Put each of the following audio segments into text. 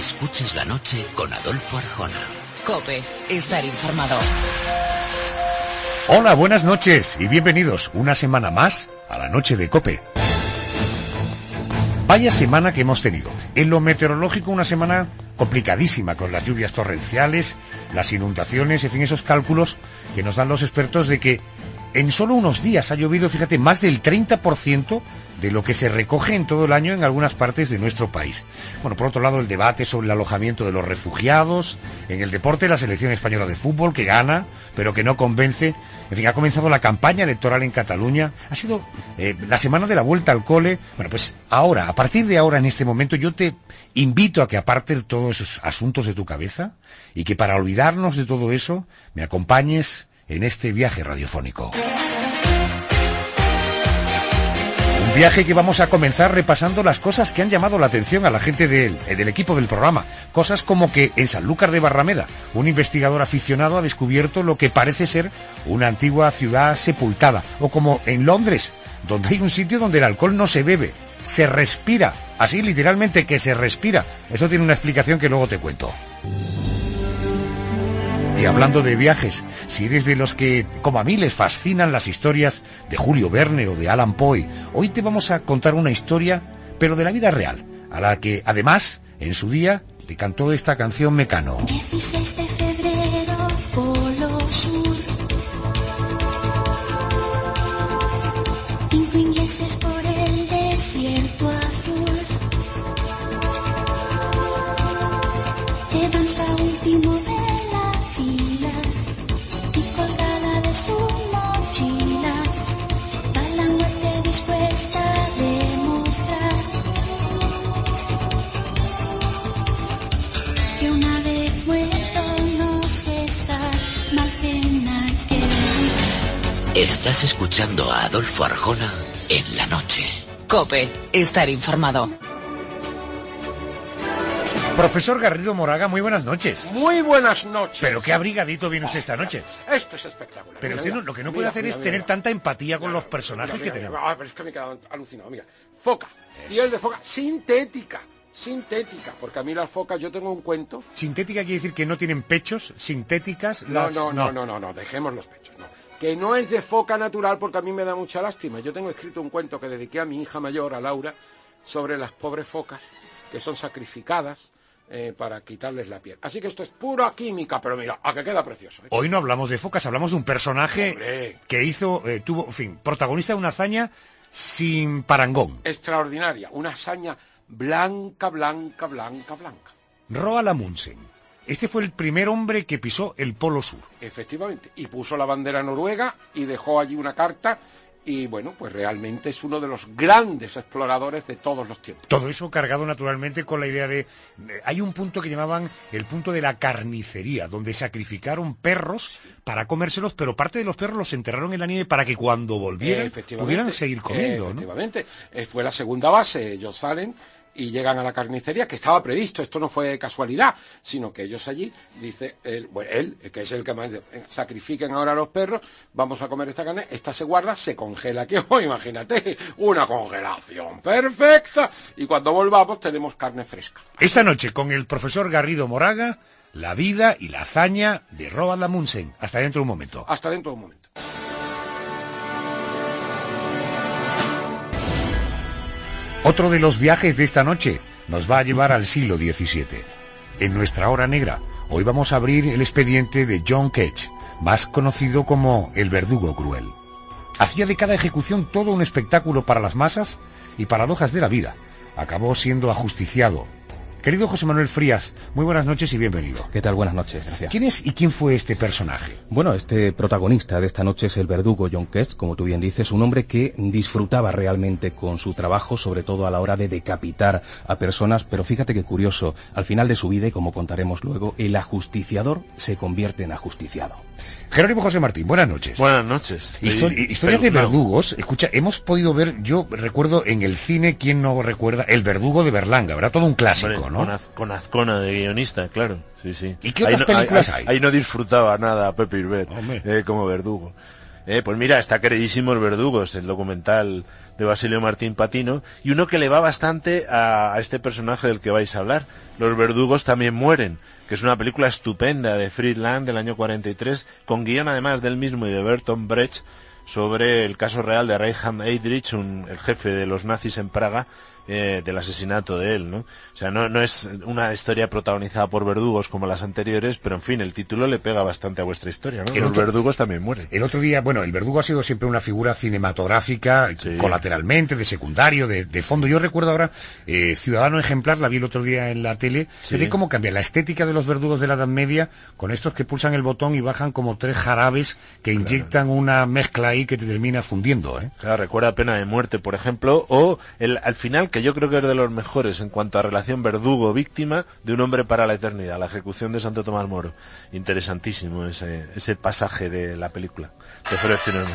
Escuchas la noche con Adolfo Arjona. COPE, estar informado. Hola, buenas noches y bienvenidos una semana más a la noche de COPE. Vaya semana que hemos tenido. En lo meteorológico, una semana complicadísima, con las lluvias torrenciales, las inundaciones, en fin, esos cálculos que nos dan los expertos de que en solo unos días ha llovido, fíjate, más del 30% de lo que se recoge en todo el año en algunas partes de nuestro país. Bueno, por otro lado, el debate sobre el alojamiento de los refugiados, en el deporte, la selección española de fútbol, que gana, pero que no convence. En fin, ha comenzado la campaña electoral en Cataluña. Ha sido la semana de la vuelta al cole. Bueno, pues ahora, a partir de ahora, en este momento, yo te invito a que apartes todos esos asuntos de tu cabeza y que para olvidarnos de todo eso, me acompañes en este viaje radiofónico. Un viaje que vamos a comenzar repasando las cosas que han llamado la atención a la gente del equipo del programa. Cosas como que en Sanlúcar de Barrameda, un investigador aficionado ha descubierto lo que parece ser una antigua ciudad sepultada. O como en Londres, donde hay un sitio donde el alcohol no se bebe, se respira. Así literalmente que se respira. Eso tiene una explicación que luego te cuento. Y hablando de viajes, si eres de los que, como a mí, les fascinan las historias de Julio Verne o de Allan Poe, hoy te vamos a contar una historia, pero de la vida real, a la que, además, en su día, le cantó esta canción Mecano. 16 de febrero, Polo Sur. 5 ingleses por el desierto azul. Evans va último de su mochila, va la muerte dispuesta a demostrar que una vez muerto no se está, mal pena que vivir. Estás escuchando a Adolfo Arjona en la noche. COPE, estar informado. Profesor Garrido Moraga, muy buenas noches. Muy buenas noches. Pero qué abrigadito viene usted esta noche. Esto es espectacular. Pero usted lo que no puede hacer es tener tanta empatía con los personajes que tenemos. Pero es que me he quedado alucinado. Mira, foca, piel de foca sintética, porque a mí las focas, yo tengo un cuento. ¿Sintética quiere decir que no tienen pechos? ¿Sintéticas? No, dejemos los pechos, no. Que no es de foca natural, porque a mí me da mucha lástima. Yo tengo escrito un cuento que dediqué a mi hija mayor, a Laura, sobre las pobres focas que son sacrificadas para quitarles la piel. Así que esto es pura química, pero mira, a que queda precioso. Hoy no hablamos de focas, hablamos de un personaje que tuvo, en fin, protagonista de una hazaña sin parangón. Extraordinaria, una hazaña blanca. Roald Amundsen. Este fue el primer hombre que pisó el Polo Sur. Efectivamente, y puso la bandera noruega y dejó allí una carta. Y bueno, pues realmente es uno de los grandes exploradores de todos los tiempos. Todo eso cargado naturalmente con la idea de... Hay un punto que llamaban el punto de la carnicería, donde sacrificaron perros para comérselos, pero parte de los perros los enterraron en la nieve para que cuando volvieran pudieran seguir comiendo. Efectivamente, ¿no? Fue la segunda base, ellos salen y llegan a la carnicería, que estaba previsto, esto no fue casualidad, sino que ellos allí, dice él, que es el que más sacrifiquen ahora a los perros, vamos a comer esta carne, esta se guarda, se congela, que imagínate, una congelación perfecta, y cuando volvamos tenemos carne fresca. Esta noche con el profesor Garrido Moraga, la vida y la hazaña de Roald Amundsen. Hasta dentro de un momento. Hasta dentro de un momento. Otro de los viajes de esta noche nos va a llevar al siglo XVII. En nuestra hora negra, hoy vamos a abrir el expediente de John Ketch, más conocido como el verdugo cruel. Hacía de cada ejecución todo un espectáculo para las masas y paradojas de la vida. Acabó siendo ajusticiado. Querido José Manuel Frías, muy buenas noches y bienvenido. ¿Qué tal? Buenas noches, gracias. ¿Quién es y quién fue este personaje? Bueno, este protagonista de esta noche es el verdugo John Ketch, como tú bien dices, un hombre que disfrutaba realmente con su trabajo, sobre todo a la hora de decapitar a personas, pero fíjate qué curioso, al final de su vida, y como contaremos luego, el ajusticiador se convierte en ajusticiado. Jerónimo José Martín, buenas noches. Buenas noches. Historias de verdugos. Escucha, hemos podido ver, yo recuerdo en el cine, ¿quién no recuerda? El verdugo de Berlanga, ¿verdad? Todo un clásico, hombre, ¿no? Con Azcona de guionista, claro. Sí. ¿Y qué otras películas hay? Ahí no disfrutaba nada Pepe Irbert como verdugo. Pues mira, está queridísimo El Verdugo, es el documental de Basilio Martín Patino, y uno que le va bastante a este personaje del que vais a hablar. Los verdugos también mueren, que es una película estupenda de Fritz Lang del año 43, con guión además del mismo y de Bertolt Brecht, sobre el caso real de Reinhard Heydrich, el jefe de los nazis en Praga, del asesinato de él, ¿no? O sea, no es una historia protagonizada por verdugos como las anteriores, pero en fin, el título le pega bastante a vuestra historia, ¿no? Los verdugos también mueren. El otro día, bueno, el verdugo ha sido siempre una figura cinematográfica, sí, colateralmente, de secundario, de fondo. Yo recuerdo ahora, Ciudadano Ejemplar, la vi el otro día en la tele, sí, de cómo cambia la estética de los verdugos de la Edad Media con estos que pulsan el botón y bajan como 3 jarabes que inyectan una mezcla ahí que te termina fundiendo, ¿eh? Claro, recuerda Pena de Muerte, por ejemplo, o al final, que yo creo que es de los mejores en cuanto a relación verdugo-víctima, de Un hombre para la eternidad, la ejecución de Santo Tomás Moro. Interesantísimo ese pasaje de la película de Feroz Cinema.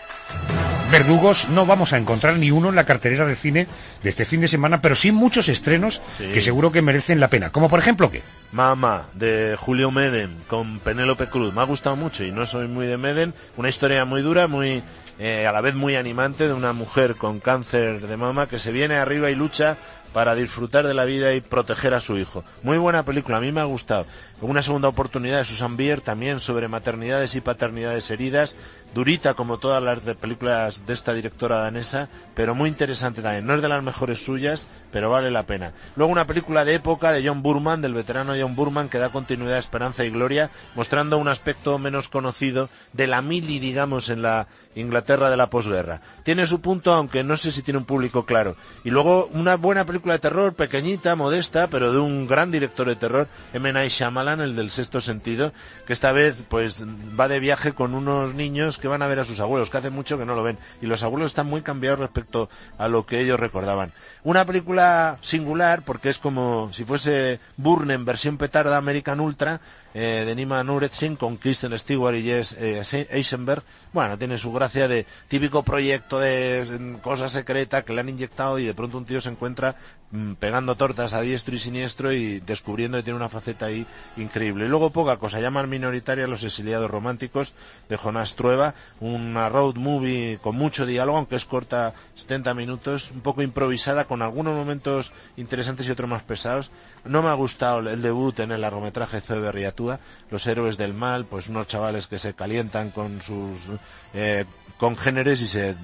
Verdugos no vamos a encontrar ni uno en la cartelera de cine de este fin de semana, pero sí muchos estrenos, sí, que seguro que merecen la pena. Como por ejemplo, ¿qué? Mamá, de Julio Medem, con Penélope Cruz. Me ha gustado mucho y no soy muy de Medem. Una historia muy dura, muy a la vez muy animante, de una mujer con cáncer de mama que se viene arriba y lucha para disfrutar de la vida y proteger a su hijo. Muy buena película, a mí me ha gustado. Una segunda oportunidad de Susan Bier, también sobre maternidades y paternidades heridas, durita como todas las películas de esta directora danesa, pero muy interesante también. No es de las mejores suyas, pero vale la pena. Luego una película de época de John Boorman, del veterano John Boorman, que da continuidad a Esperanza y Gloria, mostrando un aspecto menos conocido de la mili, digamos, en la Inglaterra de la posguerra. Tiene su punto, aunque no sé si tiene un público claro. Y luego una buena película de terror, pequeñita, modesta, pero de un gran director de terror, M. Night Shyamalan, el del Sexto Sentido, que esta vez pues va de viaje con unos niños que van a ver a sus abuelos, que hace mucho que no lo ven, y los abuelos están muy cambiados respecto a lo que ellos recordaban. Una película singular, porque es como si fuese Bourne en versión petarda, American Ultra, de Nima Nuretzin, con Kristen Stewart y Jess Eisenberg. Bueno, tiene su gracia de típico proyecto de cosa secreta que le han inyectado y de pronto un tío se encuentra pegando tortas a diestro y siniestro y descubriendo que tiene una faceta ahí increíble. Y luego poca cosa, llaman minoritaria Los exiliados románticos, de Jonás Trueba, una road movie con mucho diálogo, aunque es corta, 70 minutos, un poco improvisada, con algunos momentos interesantes y otros más pesados. No me ha gustado el debut en el largometraje Zoe Berriatúa, Los héroes del mal, pues unos chavales que se calientan con sus congéneres y se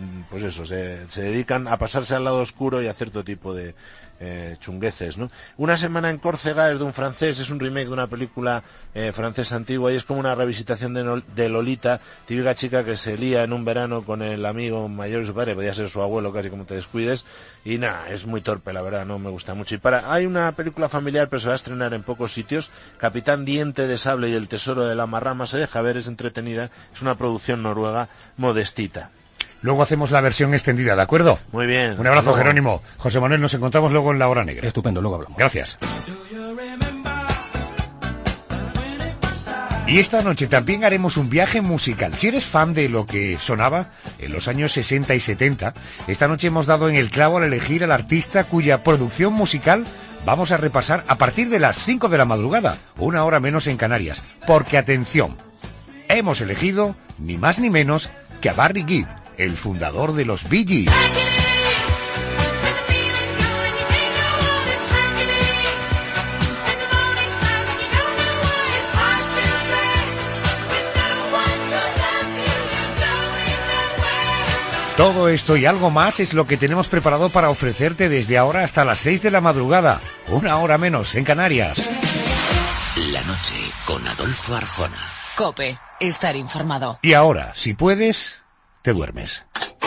dedican a pasarse al lado oscuro y a cierto tipo de chungueces, ¿no? Una semana en Córcega es de un francés, es un remake de una película francesa antigua y es como una revisitación de Lolita, típica chica que se lía en un verano con el amigo mayor de su padre, podía ser su abuelo, casi como te descuides, y nada, es muy torpe, la verdad, no me gusta mucho. Hay una película familiar, pero se va a estrenar en pocos sitios, Capitán Diente de Sable y el tesoro de la marrama, se deja ver, es entretenida, es una producción noruega modestita. Luego hacemos la versión extendida, ¿de acuerdo? Muy bien. Un abrazo, Jerónimo. José Manuel, nos encontramos luego en La Hora Negra. Estupendo, luego hablamos. Gracias. Y esta noche también haremos un viaje musical. Si eres fan de lo que sonaba en los años 60 y 70, esta noche hemos dado en el clavo al elegir al artista cuya producción musical vamos a repasar a partir de las 5 de la madrugada, 1 hora menos en Canarias. Porque, atención, hemos elegido ni más ni menos que a Barry Gibb, el fundador de los Bee Gees. Todo esto y algo más es lo que tenemos preparado para ofrecerte desde ahora hasta las 6 de la madrugada, 1 hora menos en Canarias. La noche con Adolfo Arjona. COPE, estar informado. Y ahora, si puedes, te duermes.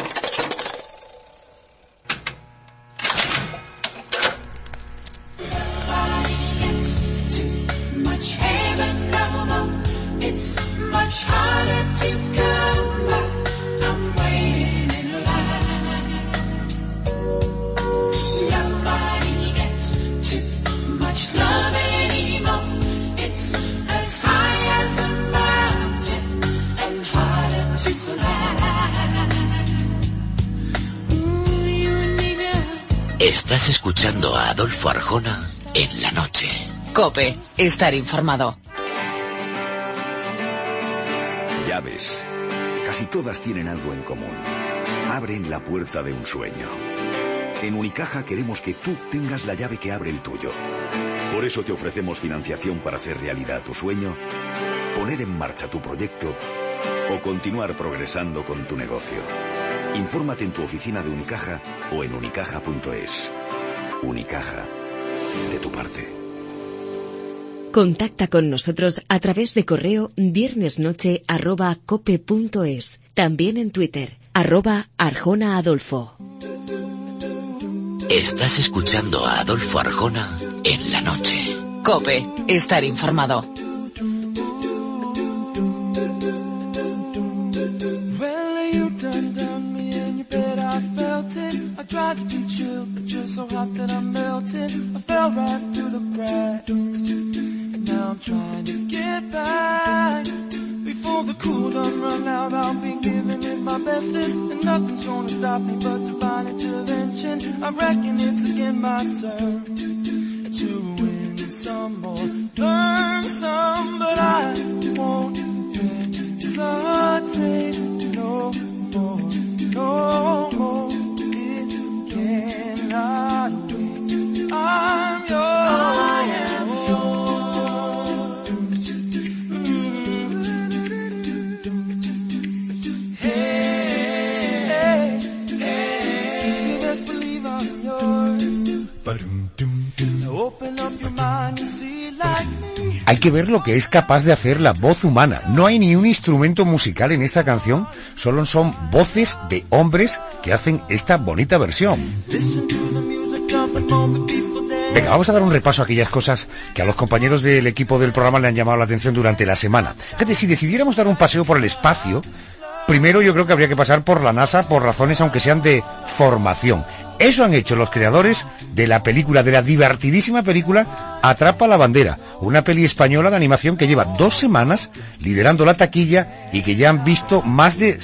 Estás escuchando a Adolfo Arjona en la noche. COPE, estar informado. Llaves, casi todas tienen algo en común. Abren la puerta de un sueño. En Unicaja queremos que tú tengas la llave que abre el tuyo. Por eso te ofrecemos financiación para hacer realidad tu sueño, poner en marcha tu proyecto o continuar progresando con tu negocio. Infórmate en tu oficina de Unicaja o en unicaja.es. Unicaja, de tu parte. Contacta con nosotros a través de correo viernesnoche@cope.es. También en Twitter, @ArjonaAdolfo. Estás escuchando a Adolfo Arjona en la noche. COPE, estar informado. Tried to be chill, but you're so hot that I'm melting. I fell right through the cracks. Now I'm trying to get back. Before the cool done run out, I'll be giving it my bestest. And nothing's gonna stop me but divine intervention. I reckon it's again my turn to win some more, learn some, but I won't hesitate no more, no more. Cannot wait. I'm yours. I am yours. Hey, hey, you best believe I'm yours. Now open up your mind and see like me. Hay que ver lo que es capaz de hacer la voz humana. No hay ni un instrumento musical en esta canción, solo son voces de hombres que hacen esta bonita versión. Venga, vamos a dar un repaso a aquellas cosas que a los compañeros del equipo del programa le han llamado la atención durante la semana. Fíjate, si decidiéramos dar un paseo por el espacio, primero yo creo que habría que pasar por la NASA por razones aunque sean de formación. Eso han hecho los creadores de la película, de la divertidísima película Atrapa la bandera, una peli española de animación que lleva 2 semanas liderando la taquilla y que ya han visto más de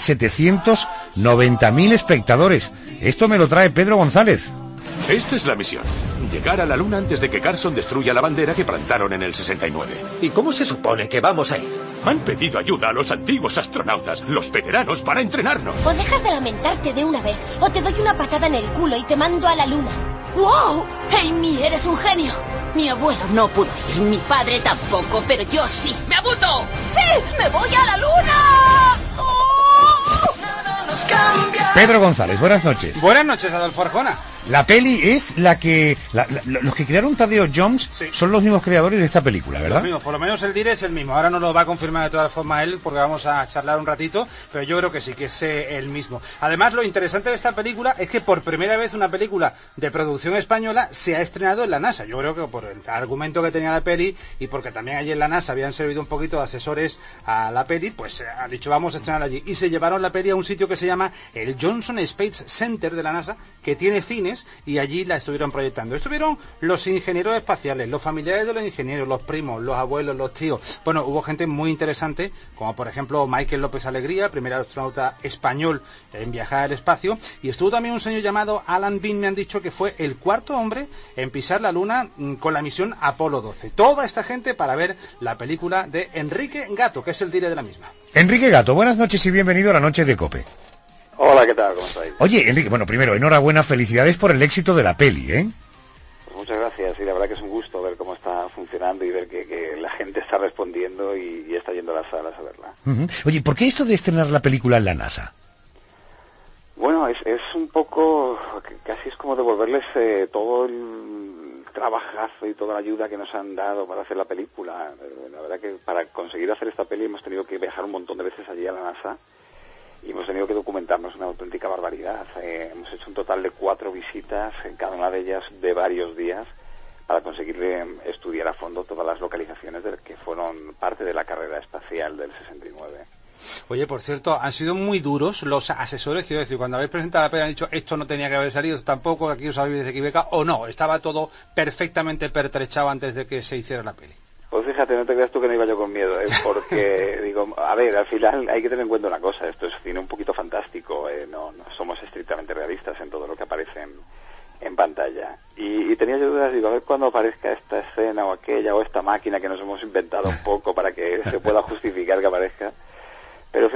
790.000 espectadores. Esto me lo trae Pedro González. Esta es la misión. Llegar a la Luna antes de que Carson destruya la bandera que plantaron en el 69. ¿Y cómo se supone que vamos a ir? Han pedido ayuda a los antiguos astronautas, los veteranos, para entrenarnos. O dejas de lamentarte de una vez, o te doy una patada en el culo y te mando a la Luna. ¡Wow! Amy, eres un genio. Mi abuelo no pudo ir, mi padre tampoco, pero yo sí. ¡Me apunto! ¡Sí! ¡Me voy a la Luna! ¡Oh! Pedro González, buenas noches. Buenas noches, Adolfo Arjona. La peli es la que... los que crearon Tadeo Jones son los mismos creadores de esta película, ¿verdad? Los mismos, por lo menos el dire es el mismo. Ahora no lo va a confirmar de todas formas él, porque vamos a charlar un ratito, pero yo creo que sí que es el mismo. Además, lo interesante de esta película es que por primera vez una película de producción española se ha estrenado en la NASA. Yo creo que por el argumento que tenía la peli y porque también allí en la NASA habían servido un poquito de asesores a la peli, pues han dicho vamos a estrenar allí. Y se llevaron la peli a un sitio que se llama el Johnson Space Center de la NASA, que tiene cines, y allí la estuvieron proyectando. Estuvieron los ingenieros espaciales, los familiares de los ingenieros, los primos, los abuelos, los tíos. Bueno, hubo gente muy interesante, como por ejemplo Michael López Alegría, primer astronauta español en viajar al espacio, y estuvo también un señor llamado Alan Bean, me han dicho que fue el 4º hombre en pisar la Luna con la misión Apolo 12. Toda esta gente para ver la película de Enrique Gato, que es el dire de la misma. Enrique Gato, buenas noches y bienvenido a la noche de COPE. Hola, ¿qué tal? ¿Cómo estáis? Oye, Enrique, bueno, primero, enhorabuena, felicidades por el éxito de la peli, ¿eh? Pues muchas gracias, y la verdad que es un gusto ver cómo está funcionando y ver que la gente está respondiendo y está yendo a las salas a verla. Oye, ¿por qué esto de estrenar la película en la NASA? Bueno, es un poco, casi es como devolverles todo el trabajazo y toda la ayuda que nos han dado para hacer la película. La verdad que para conseguir hacer esta peli hemos tenido que viajar un montón de veces allí a la NASA. Y hemos tenido que documentarnos una auténtica barbaridad. Hemos hecho un total de 4 visitas, en cada una de ellas de varios días, para conseguir estudiar a fondo todas las localizaciones que fueron parte de la carrera espacial del 69. Oye, por cierto, han sido muy duros los asesores, quiero decir, cuando habéis presentado la peli han dicho esto no tenía que haber salido, tampoco aquí os habéis equivocado, o no, estaba todo perfectamente pertrechado antes de que se hiciera la peli. Pues fíjate, no te creas tú que no iba yo con miedo, porque digo, a ver, al final hay que tener en cuenta una cosa, esto es cine un poquito fantástico, no somos estrictamente realistas en todo lo que aparece en pantalla. Y tenía yo dudas, digo, a ver cuándo aparezca esta escena o aquella o esta máquina que nos hemos inventado un poco para que se pueda justificar que aparezca. Pero fíjate que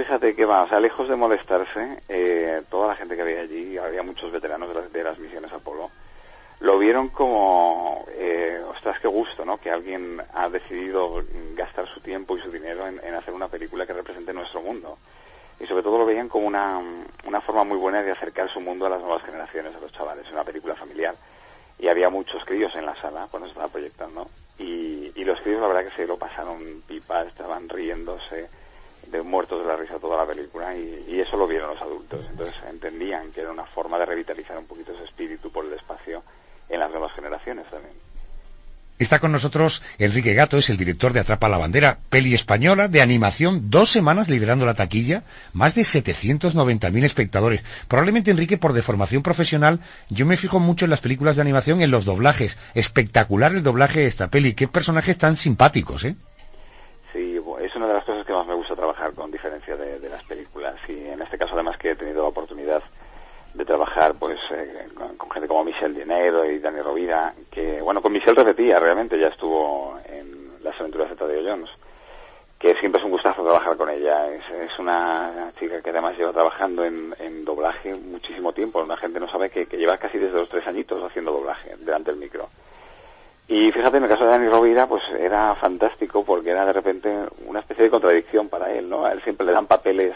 va, o sea, lejos de molestarse, toda la gente que había allí, había muchos veteranos de las misiones Apolo, lo vieron como, ostras, qué gusto, ¿no? Que alguien ha decidido gastar su tiempo y su dinero en hacer una película que represente nuestro mundo. Y sobre todo lo veían como una forma muy buena de acercar su mundo a las nuevas generaciones, a los chavales. Una película familiar. Y había muchos críos en la sala cuando se estaba proyectando. Y los críos la verdad que se lo pasaron pipa, estaban riéndose, muertos de la risa toda la película, y eso lo vieron los adultos. Entonces entendían que era una forma de revitalizar un poquito ese espíritu por el espacio en las nuevas generaciones también. Está con nosotros Enrique Gato, es el director de Atrapa la Bandera, peli española de animación, 2 semanas liderando la taquilla, más de 790.000 espectadores. Probablemente, Enrique, por deformación profesional, yo me fijo mucho en las películas de animación, en los doblajes. Espectacular el doblaje de esta peli, qué personajes tan simpáticos, ¿eh? Sí, es una de las cosas que más me gusta trabajar, con diferencia de las películas. Y en este caso, además, que he tenido la oportunidad de trabajar pues con gente como Michelle Dinero y Dani Rovira, que bueno, con Michelle repetía, realmente ya estuvo en Las aventuras de Tadeo Jones, que siempre es un gustazo trabajar con ella. Es una chica que además lleva trabajando en doblaje muchísimo tiempo. La gente no sabe que lleva casi desde los 3 añitos haciendo doblaje delante del micro. Y fíjate, en el caso de Dani Rovira, pues era fantástico, porque era de repente una especie de contradicción para él, ¿no? A él siempre le dan papeles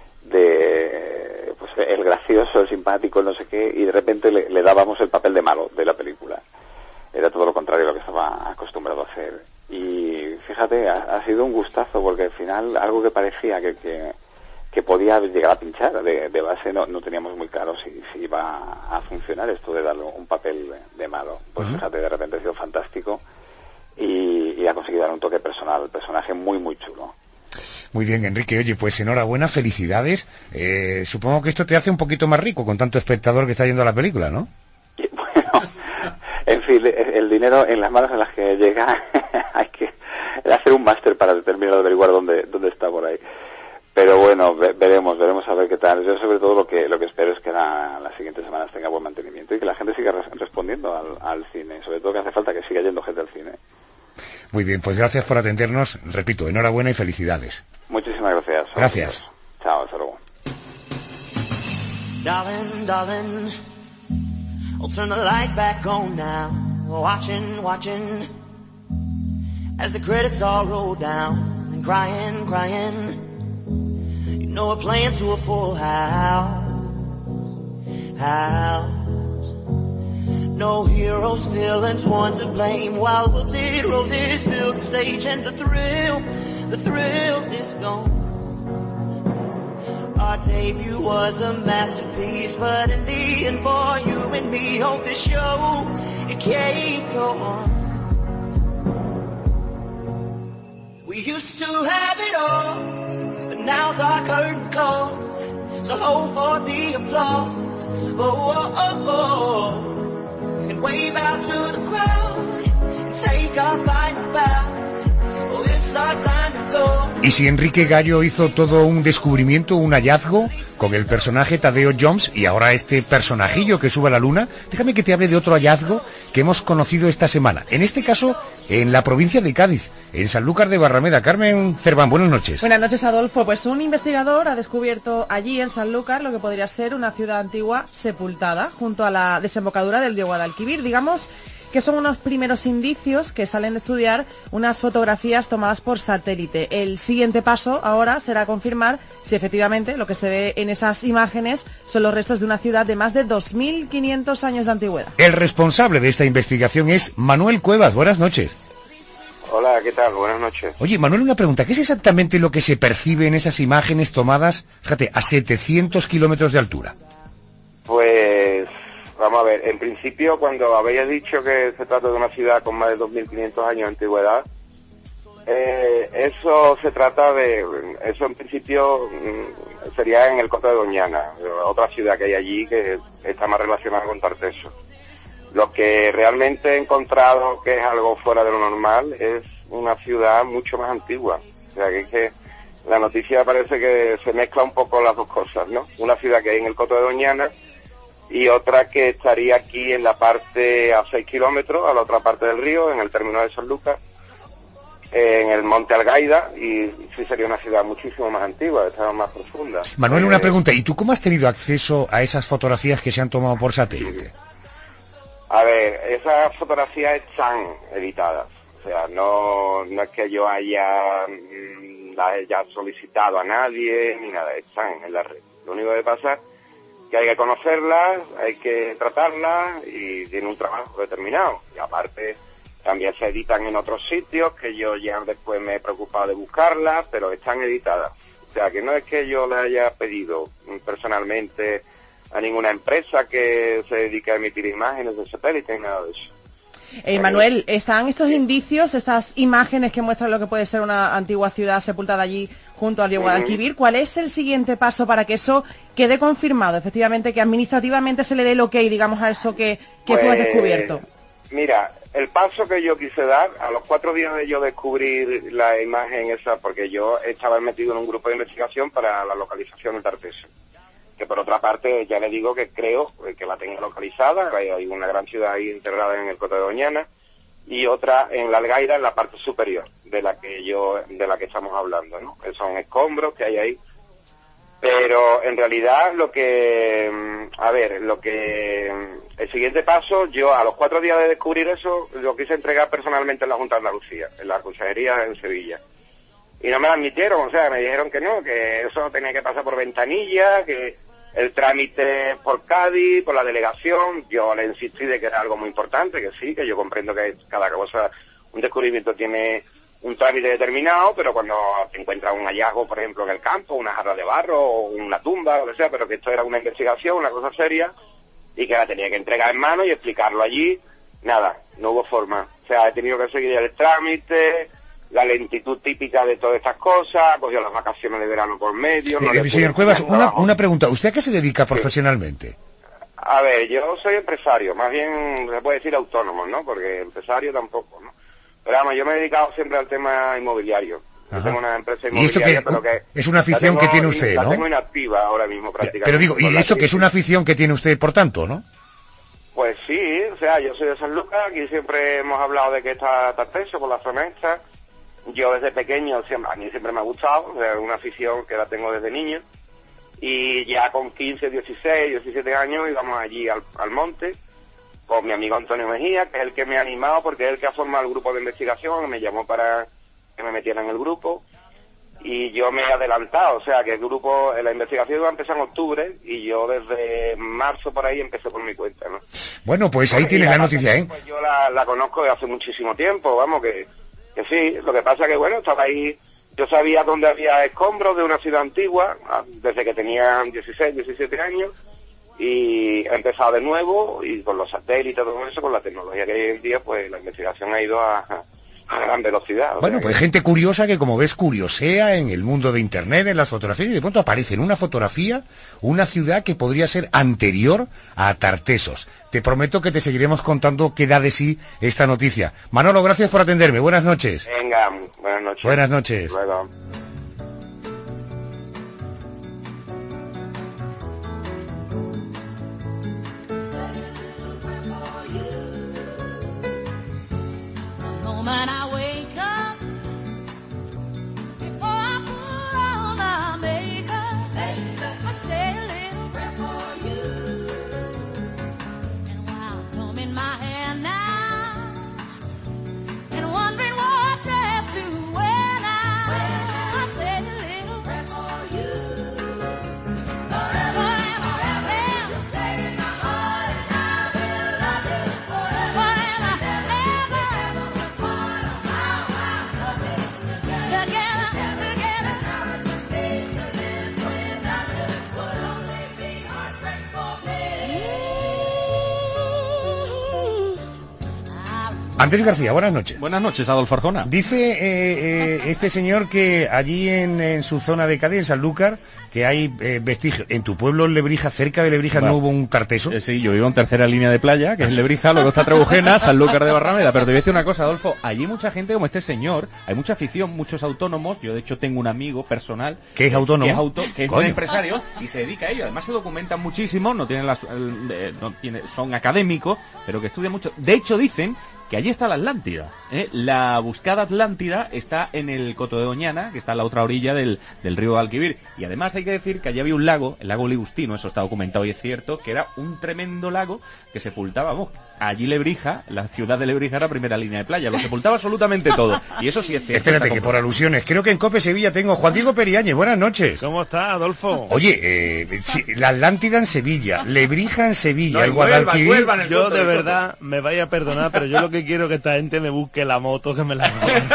de pues el gracioso, el simpático, el no sé qué, y de repente le dábamos el papel de malo de la película. Era todo lo contrario a lo que estaba acostumbrado a hacer. Y fíjate, ha sido un gustazo, porque al final algo que parecía que podía llegar a pinchar de base, no teníamos muy claro si iba a funcionar esto de darle un papel de malo. Pues fíjate, de repente ha sido fantástico y ha conseguido dar un toque personal al personaje muy, muy chulo. Muy bien, Enrique. Oye, pues enhorabuena, felicidades. Supongo que esto te hace un poquito más rico con tanto espectador que está yendo a la película, ¿no? Y, bueno, en fin, el dinero en las manos en las que llega hay que hacer un máster para determinar, averiguar dónde está por ahí. Pero bueno, veremos a ver qué tal. Yo sobre todo lo que espero es que las siguientes semanas tenga buen mantenimiento y que la gente siga respondiendo al cine. Sobre todo que hace falta que siga yendo gente al cine. Muy bien, pues gracias por atendernos. Repito, enhorabuena y felicidades. Muchísimas gracias. Gracias. Chao, hasta luego. Darling, I'll turn the lights back on now. Watching, as the credits all roll down, and crying. You know we're playing to a full house. No heroes, villains, one to blame. While wilted roses fill the stage, and the thrill is gone. Our debut was a masterpiece, but in the end, for you and me, on this show, it can't go on. We used to have it all, but now's our curtain call. So hold for the applause. Oh. And wave out to the crowd and take our final bow. Oh, it's our time to go. Y si Enrique Gallo hizo todo un descubrimiento, un hallazgo con el personaje Tadeo Jones y ahora este personajillo que sube a la luna, déjame que te hable de otro hallazgo que hemos conocido esta semana. En este caso, en la provincia de Cádiz, en Sanlúcar de Barrameda. Carmen Cerván, buenas noches. Buenas noches, Adolfo. Pues un investigador ha descubierto allí en Sanlúcar lo que podría ser una ciudad antigua sepultada junto a la desembocadura del río Guadalquivir. Digamos que son unos primeros indicios que salen de estudiar unas fotografías tomadas por satélite. El siguiente paso ahora será confirmar si efectivamente lo que se ve en esas imágenes son los restos de una ciudad de más de 2.500 años de antigüedad. El responsable de esta investigación es Manuel Cuevas. Buenas noches. Hola, ¿qué tal? Buenas noches. Oye, Manuel, una pregunta. ¿Qué es exactamente lo que se percibe en esas imágenes tomadas, fíjate, a 700 kilómetros de altura? Pues, vamos a ver. En principio, cuando habéis dicho que se trata de una ciudad con más de 2.500 años de antigüedad, eso se trata de... Eso en principio sería en el Coto de Doñana, otra ciudad que hay allí que está más relacionada con Tarteso. Lo que realmente he encontrado que es algo fuera de lo normal es una ciudad mucho más antigua. O sea, que es que la noticia parece que se mezcla un poco las dos cosas, ¿no? Una ciudad que hay en el Coto de Doñana y otra que estaría aquí en la parte a 6 kilómetros, a la otra parte del río, en el término de Sanlúcar. en el Monte Algaida, y sí sería una ciudad muchísimo más antigua, estaba más profunda. Manuel, una pregunta, ¿y tú cómo has tenido acceso a esas fotografías que se han tomado por satélite? A ver, esas fotografías están editadas, o sea, no es que yo las haya solicitado a nadie, ni nada, están en la red. Lo único que pasa es que hay que conocerlas, hay que tratarlas, y tiene un trabajo determinado, y aparte también se editan en otros sitios que yo ya después me he preocupado de buscarlas, pero están editadas. O sea, que no es que yo le haya pedido personalmente a ninguna empresa que se dedique a emitir imágenes de satélite ni nada de eso. Manuel, ¿están estos indicios, estas imágenes que muestran lo que puede ser una antigua ciudad sepultada allí junto al río Guadalquivir? ¿Cuál es el siguiente paso para que eso quede confirmado? Efectivamente, que administrativamente se le dé el ok, digamos, a eso que tú has descubierto. Mira, el paso que yo quise dar, a los 4 días de yo descubrir la imagen esa, porque yo estaba metido en un grupo de investigación para la localización de Tarteso, que por otra parte ya le digo que creo que la tengo localizada, hay una gran ciudad ahí integrada en el Coto de Doñana, y otra en la Algaida, en la parte superior de la que estamos hablando, ¿no? Son escombros que hay ahí. Pero en realidad el siguiente paso, yo a los 4 días de descubrir eso, lo quise entregar personalmente en la Junta de Andalucía, en la Consejería en Sevilla. Y no me lo admitieron, o sea, me dijeron que no, que eso tenía que pasar por ventanilla, que el trámite por Cádiz, por la delegación. Yo le insistí de que era algo muy importante, que sí, que yo comprendo que cada cosa, un descubrimiento tiene un trámite determinado, pero cuando te encuentras un hallazgo, por ejemplo, en el campo, una jarra de barro o una tumba, o lo que sea, pero que esto era una investigación, una cosa seria, y que la tenía que entregar en mano y explicarlo allí, nada, no hubo forma. O sea, he tenido que seguir el trámite, la lentitud típica de todas estas cosas, cogió las vacaciones de verano por medio. Señor Cuevas, una pregunta, ¿usted a qué se dedica profesionalmente? A ver, yo soy empresario, más bien se puede decir autónomo, ¿no? Porque empresario tampoco, ¿no? Pero vamos, yo me he dedicado siempre al tema inmobiliario. Yo tengo una empresa inmobiliaria, pero que es una afición que tiene usted, ¿no? La tengo inactiva ahora mismo prácticamente. Pero digo, ¿y esto que es una afición que tiene usted, por tanto, no? Pues sí, o sea, yo soy de San Lucas, aquí siempre hemos hablado de que está Tarteso por la zona esta. Yo desde pequeño, a mí siempre me ha gustado, o sea, una afición que la tengo desde niño. Y ya con 15, 16, 17 años íbamos allí al monte con mi amigo Antonio Mejía, que es el que me ha animado, porque es el que ha formado el grupo de investigación, que me llamó para que me metiera en el grupo, y yo me he adelantado, o sea, que el grupo, la investigación iba a empezar en octubre, y yo desde marzo por ahí empecé por mi cuenta, ¿no? Bueno, pues ahí tiene la noticia, ¿eh? Pues yo la conozco de hace muchísimo tiempo, vamos, que sí, lo que pasa que, bueno, estaba ahí, yo sabía dónde había escombros de una ciudad antigua, desde que tenía 16, 17 años, y he empezado de nuevo, y con los satélites, todo eso, con la tecnología que hay hoy en día, pues la investigación ha ido a gran velocidad. Bueno, pues hay gente curiosa que, como ves, curiosea en el mundo de Internet, en las fotografías, y de pronto aparece en una fotografía una ciudad que podría ser anterior a Tartesos. Te prometo que te seguiremos contando qué da de sí esta noticia. Manolo, gracias por atenderme. Buenas noches. Venga, buenas noches. Buenas noches. Luego. When I wake up, before I put on my makeup, I say a little prayer for you. And while combing my hair now, and wondering what dress to wear now, I say a little prayer for you. Forever, forever, you stay in my heart, and I will love you forever, ever. Andrés García, buenas noches. Buenas noches, Adolfo Arjona. Dice este señor que allí en su zona de Cádiz, en Sanlúcar, que hay vestigios. En tu pueblo, en Lebrija, cerca de Lebrija, ¿no hubo un Tarteso? Sí, yo vivo en tercera línea de playa, que es Lebrija, luego está Trebujena, Sanlúcar de Barrameda. Pero te voy a decir una cosa, Adolfo, allí mucha gente como este señor, hay mucha afición, muchos autónomos. Yo, de hecho, tengo un amigo personal que es autónomo, que es un empresario y se dedica a ello. Además, se documentan muchísimo, son académicos, pero que estudian mucho. De hecho, dicen que allí está la Atlántida. La buscada Atlántida está en el Coto de Doñana, que está a la otra orilla del río Guadalquivir. Y además hay que decir que allí había un lago, el lago Ligustino, eso está documentado y es cierto, que era un tremendo lago que sepultaba, allí Lebrija, la ciudad de Lebrija era primera línea de playa, lo sepultaba absolutamente todo. Y eso sí es cierto. Espérate, que por alusiones, creo que en COPE Sevilla tengo Juan Diego Periáñez, buenas noches. ¿Cómo está, Adolfo? Oye, la Atlántida en Sevilla, Lebrija en Sevilla, el Guadalquivir... Yo de verdad, me vaya a perdonar, pero yo lo que quiero es que esta gente me busque la moto que me la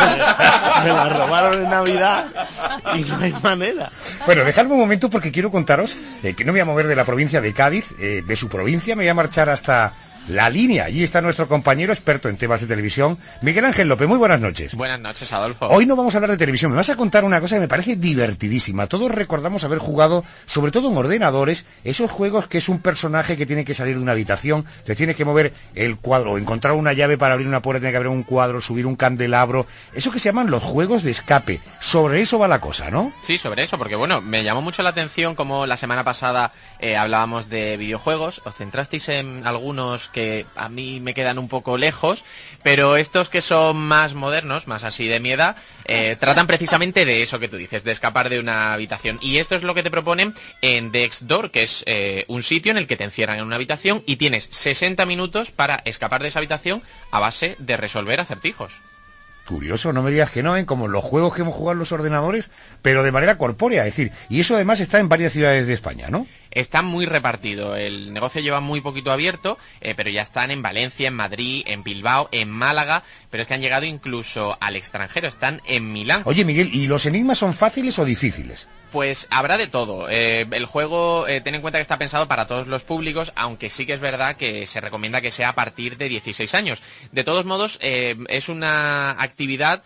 robaron en Navidad y no hay manera. Bueno, dejadme un momento porque quiero contaros que no me voy a mover de la provincia de Cádiz, de su provincia, me voy a marchar hasta La Línea. Allí está nuestro compañero experto en temas de televisión, Miguel Ángel López. Muy buenas noches. Buenas noches, Adolfo. Hoy no vamos a hablar de televisión, me vas a contar una cosa que me parece divertidísima. Todos recordamos haber jugado, sobre todo en ordenadores, esos juegos que es un personaje que tiene que salir de una habitación, te tienes que mover el cuadro, encontrar una llave para abrir una puerta, tiene que abrir un cuadro, subir un candelabro, eso que se llaman los juegos de escape. Sobre eso va la cosa, ¿no? Sí, sobre eso, porque bueno, me llamó mucho la atención como la semana pasada hablábamos de videojuegos, os centrasteis en algunos que a mí me quedan un poco lejos, pero estos que son más modernos, más así de mi edad, tratan precisamente de eso que tú dices, de escapar de una habitación. Y esto es lo que te proponen en Dex Door, que es un sitio en el que te encierran en una habitación y tienes 60 minutos para escapar de esa habitación a base de resolver acertijos. Curioso, no me digas que no, como los juegos que hemos jugado en los ordenadores, pero de manera corpórea, es decir, y eso además está en varias ciudades de España, ¿no? Está muy repartido, el negocio lleva muy poquito abierto, pero ya están en Valencia, en Madrid, en Bilbao, en Málaga, pero es que han llegado incluso al extranjero, están en Milán. Oye, Miguel, ¿y los enigmas son fáciles o difíciles? Pues habrá de todo. El juego, ten en cuenta que está pensado para todos los públicos, aunque sí que es verdad que se recomienda que sea a partir de 16 años. De todos modos, es una actividad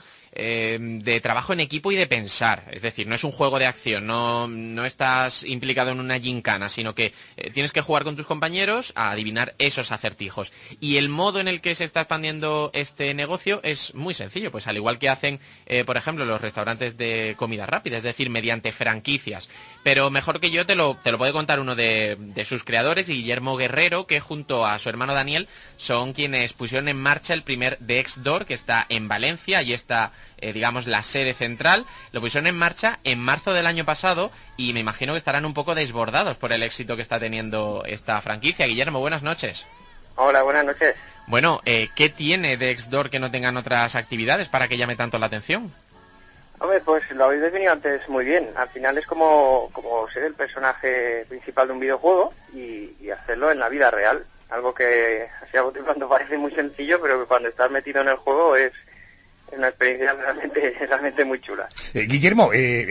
de trabajo en equipo y de pensar. Es decir, no es un juego de acción, no estás implicado en una gincana, sino que tienes que jugar con tus compañeros a adivinar esos acertijos. Y el modo en el que se está expandiendo este negocio es muy sencillo, pues al igual que hacen, por ejemplo, los restaurantes de comida rápida, es decir, mediante franquicias. Pero mejor que yo te lo puede contar uno de sus creadores, Guillermo Guerrero, que junto a su hermano Daniel son quienes pusieron en marcha el primer Dex Door, que está en Valencia, y está digamos la sede central. Lo pusieron en marcha en marzo del año pasado y me imagino que estarán un poco desbordados por el éxito que está teniendo esta franquicia. Guillermo, buenas noches. Hola, buenas noches. Bueno, ¿qué tiene Dex Door que no tengan otras actividades para que llame tanto la atención? Hombre, pues lo habéis definido antes muy bien. Al final es como ser el personaje principal de un videojuego y hacerlo en la vida real. Algo que así a bote pronto parece muy sencillo, pero que cuando estás metido en el juego es una experiencia realmente muy chula. Guillermo,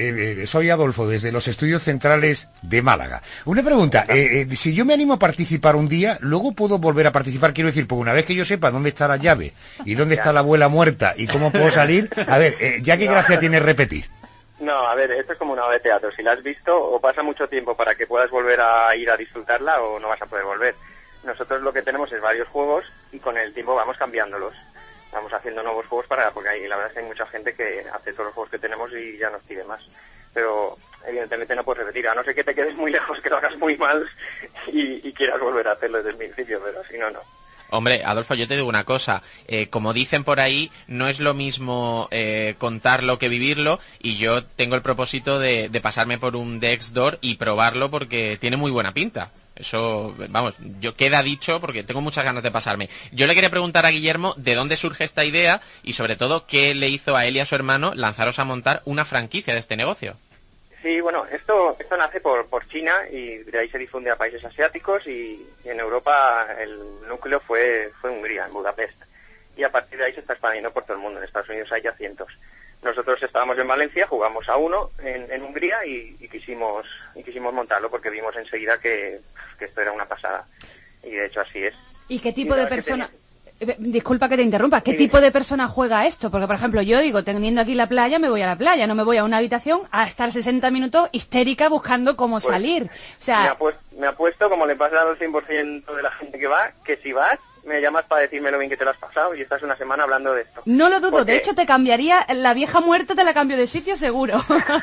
soy Adolfo, desde los estudios centrales de Málaga. Una pregunta, si yo me animo a participar un día, ¿luego puedo volver a participar? Quiero decir, porque una vez que yo sepa dónde está la llave y dónde está la abuela muerta y cómo puedo salir, a ver, ya qué gracia tiene repetir. No, a ver, esto es como una obra de teatro. Si la has visto, o pasa mucho tiempo para que puedas volver a ir a disfrutarla o no vas a poder volver. Nosotros lo que tenemos es varios juegos y con el tiempo vamos cambiándolos. Vamos haciendo nuevos juegos porque la verdad es que hay mucha gente que hace todos los juegos que tenemos y ya nos pide más. Pero evidentemente no puedes repetir, a no ser que te quedes muy lejos, que lo hagas muy mal y quieras volver a hacerlo desde el principio, pero si no, no. Hombre, Adolfo, yo te digo una cosa, como dicen por ahí, no es lo mismo contarlo que vivirlo, y yo tengo el propósito de pasarme por un Dex Door y probarlo porque tiene muy buena pinta. Eso, vamos, yo queda dicho porque tengo muchas ganas de pasarme. Yo le quería preguntar a Guillermo de dónde surge esta idea y sobre todo qué le hizo a él y a su hermano lanzaros a montar una franquicia de este negocio. Sí, bueno, esto nace por China y de ahí se difunde a países asiáticos y en Europa el núcleo fue Hungría, en Budapest. Y a partir de ahí se está expandiendo por todo el mundo. En Estados Unidos hay ya cientos. Nosotros estábamos en Valencia, jugamos a uno en Hungría y quisimos montarlo porque vimos enseguida que esto era una pasada. Y de hecho así es. ¿Y qué tipo de persona? Disculpa que te interrumpa, ¿qué tipo de persona juega esto? Porque, por ejemplo, yo digo, teniendo aquí la playa, me voy a la playa, no me voy a una habitación a estar 60 minutos histérica buscando cómo salir. O sea, me apuesto, como le pasa al 100% de la gente que va, que si vas, me llamas para decirme lo bien que te lo has pasado y estás una semana hablando de esto. No lo dudo, porque de hecho te cambiaría, la vieja muerta te la cambio de sitio seguro.